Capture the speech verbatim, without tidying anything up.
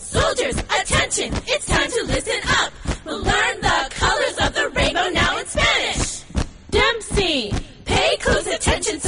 Soldiers, attention, it's time to listen up. We'll learn the colors of the rainbow now in Spanish. Dempsey, pay close attention